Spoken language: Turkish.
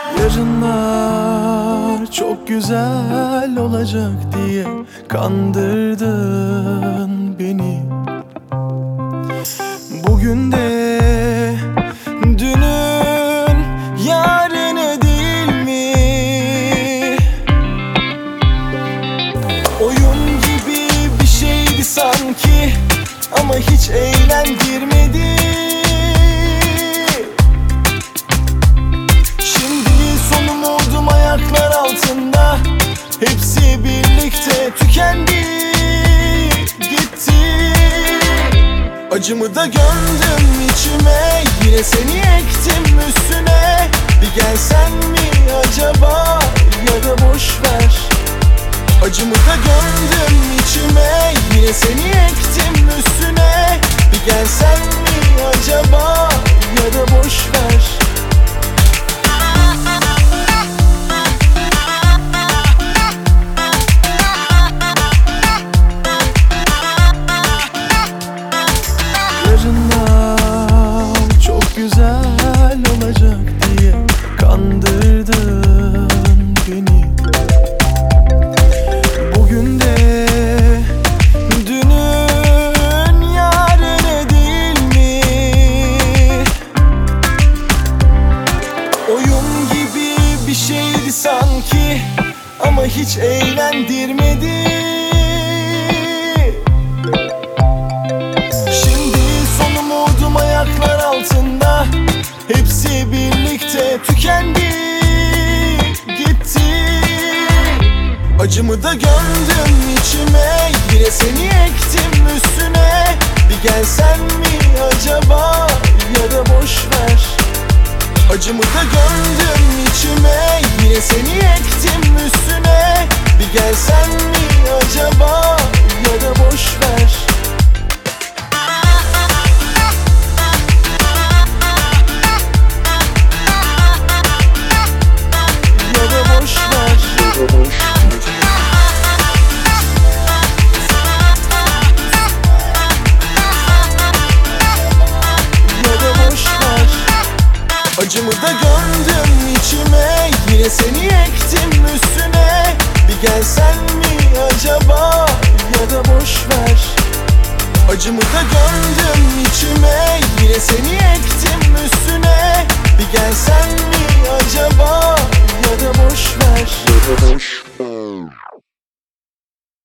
Yarınlar çok güzel olacak diye kandırdın beni. Bugün de dünün yarını değil mi? Oyun gibi bir şeydi sanki ama hiç eğlendirmedi. Ayaklar altında hepsi birlikte tükendi, gitti. Acımı da gömdüm içime, yine seni ektim üstüne. Bir gelsen mi acaba ya da boşver. Acımı da gömdüm içime, yine seni ektim üstüne. Bir gelsen mi acaba ya da boşver. Yarınlar çok güzel olacak diye kandırdın beni. Bugün de dünün yarını değil mi? Oyun gibi bir şeydi sanki ama hiç eğlendirmedi. Ayaklar altında hepsi birlikte tükendi, gitti. Acımı da gömdüm içime, yine seni ektim üstüne. Bir gelsen mi acaba ya da boşver. Acımı da gömdüm içime, yine seni ektim üstüne. Bir gelsen mi acaba ya da boşver. Acımı da gömdüm içime, yine seni ektim üstüne. Bir gelsen mi acaba ya da boşver. Acımı da gömdüm içime, yine seni ektim üstüne. Bir gelsen mi acaba ya da boşver.